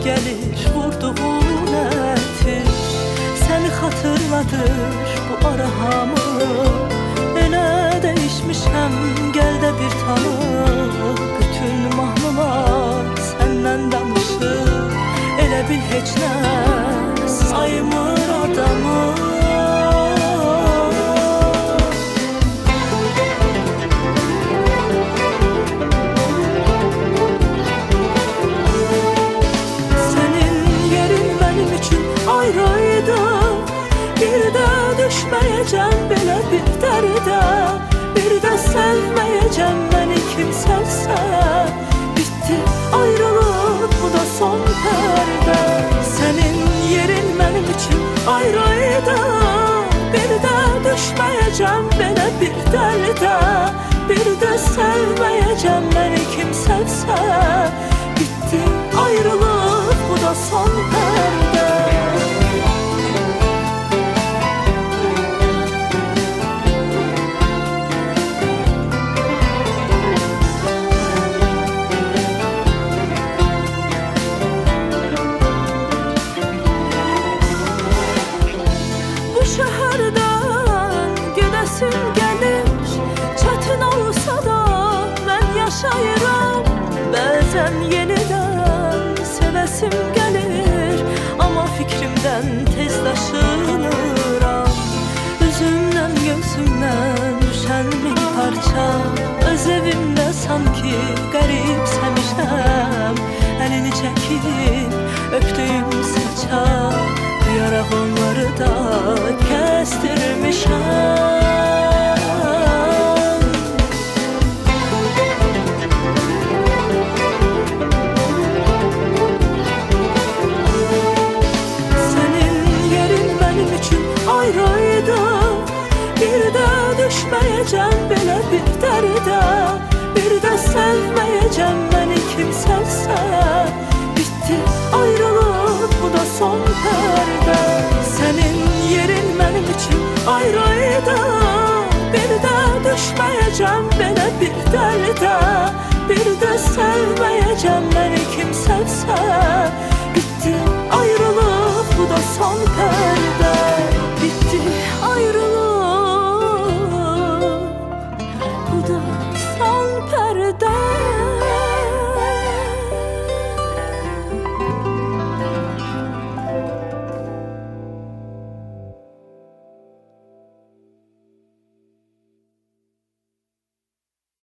gelir vurduğun ətir. Səni xatırladır bu ara hamı. Elə dəyişmişəm, gəl də bir tanı. Bütün mahnılar səndən danışır. Elə bil heç nə saymır adamı. Düşməyəcəm belə bir dərdə, bir də sevməyəcəm məni kim sevsə. Bitti ayrılıq, bu da son pərdə. Sənin yerin mənim üçün ayrıydı. Bir də düşməyəcəm belə bir dərdə, bir də sevməyəcəm məni kim sevsə. Bitti ayrılıq, bu da son pərdə. Şəhərdən gedəsim gəlir, çətin olsa da mən yaşayıram. Bəzən yenidən sevəsim gəlir, amma fikrimdən tez daşınıram. Üzümdən gözümdən düşən bir parça, öz evimdə sanki qəribsəmişəm. Əlini çəkib öpdüyüm saça, duyaraq onları da kəstirmişəm. Sənin yerin mənim üçün ayrıydı. Bir də düşməyəcəm belə bir dərdə, bir də sevməyəcəm məni kim sevsə. Bitti ayrılıq, bu da son pərdə. Sənin yerin mənim üçün ayrıydı. Bir də düşməyəcəm belə bir dərdə, bir də sevməyəcəm